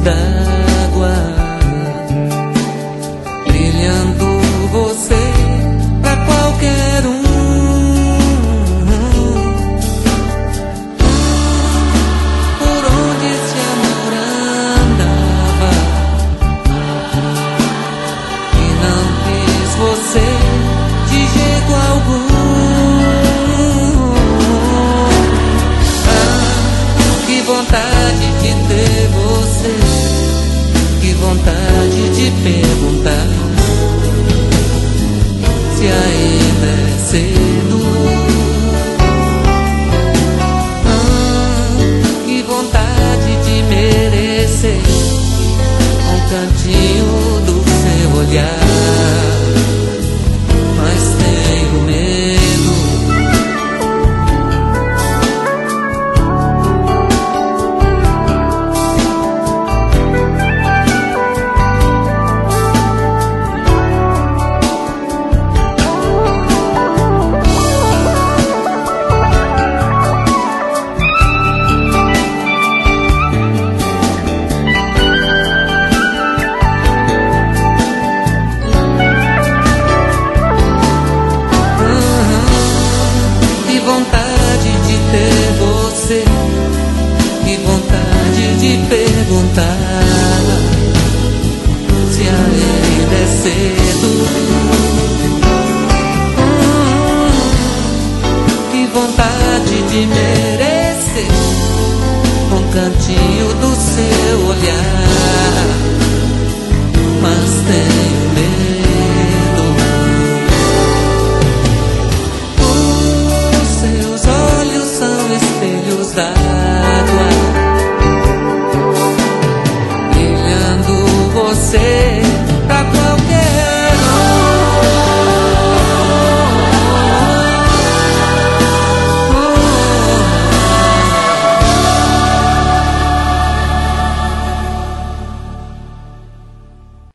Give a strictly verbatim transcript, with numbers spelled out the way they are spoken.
d'água, brilhando você pra qualquer um. Por onde esse amor andava e não quis você de jeito algum. Que vontade de ter você, que vontade de perguntar se ainda é cedo. Ah, que vontade de merecer um cantinho do seu olhar, mas tenho medo. Vontade de ter você, que vontade de perguntar se ainda é cedo. Hum, que vontade de merecer um cantinho do seu olhar, mas tenho medo.